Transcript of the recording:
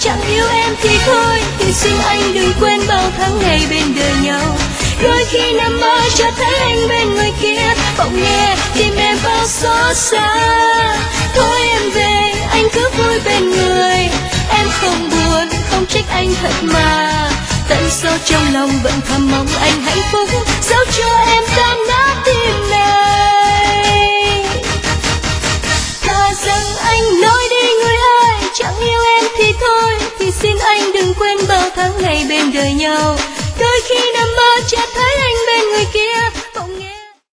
chẳng yêu em thì thôi, thì xin anh đừng quên bao tháng ngày bên đời nhau. Đôi khi nằm mơ chợt thấy anh bên người kia, bỗng nghe tim em bao xót xa. Thôi em về, anh cứ vui bên người, em không buồn, không trách anh thật mà. Tận sâu trong lòng vẫn thầm mong anh hạnh phúc, dẫu cho em tan nát tim này. Thà rằng anh nói đi người ơi, chẳng yêu em thì thôi, thì xin anh đừng quên bao tháng ngày bên đời nhau. Đôi khi nằm mơ chợt thấy anh bên người kia, bỗng nghe